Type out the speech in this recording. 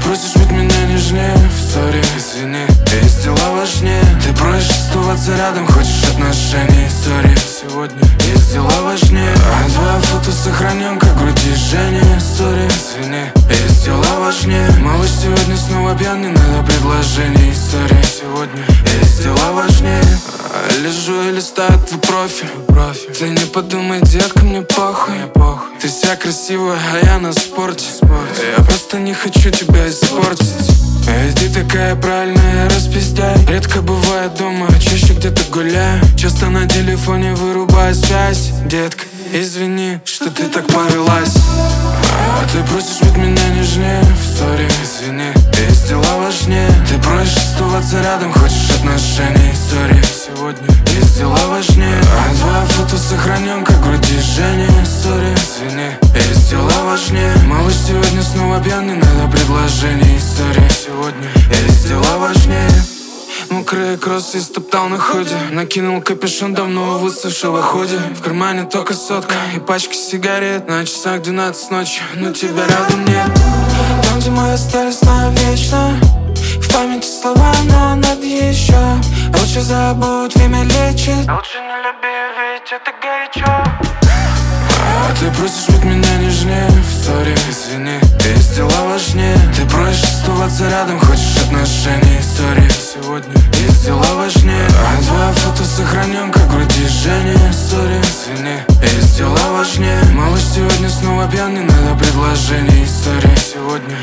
просишь быть меня нежнее, сори, извини, есть дела важнее. Ты просишь оставаться рядом, хочешь отношений, сори, сегодня есть дела важнее. А твое фото сохраним, как груди жжение, сори, извини, есть дела важнее. Малыш сегодня снова пьян, не надо предложений, сори, сегодня есть дела важнее. Лежу и листаю твой профиль. Ты не подумай, детка, мне похуй. Ты вся красивая, а я на спорте. Я просто не хочу тебя испортить. Ведь ты такая правильная, распиздяй. Редко бываю дома, чаще где-то гуляю. Часто на телефоне вырубаю связь. Детка, извини, что ты так повелась. А ты просишь быть меня нежнее, сори, извини, есть дела важнее. Ты просишь оставаться рядом, хочешь отношений, сори, сегодня есть дела важнее. А твое фото сохраним, как груди жжение, сори, извини, есть дела важнее. Малыш сегодня снова пьяный, надо предложений, сори, сегодня есть дела важнее. Мокрые кроссы стоптал на ходе. Накинул капюшон давно высохшего ходе. В кармане только сотка и пачка сигарет. На часах 12 ночи, но тебя рядом нет. Там, где мы остались навечно, в памяти слова, но надо еще. Лучше забудь, время лечит. Лучше не люби, ведь это горячо. А ты просишь быть меня нежнее, сори, извини, есть дела важнее. Ты просишь оставаться рядом, хочешь отношений, сори, сегодня есть дела важнее. А твое фото сохраним, как груди жжение, сори, извини, есть дела важнее. Малыш сегодня снова пьян, не надо предложений, сори, сегодня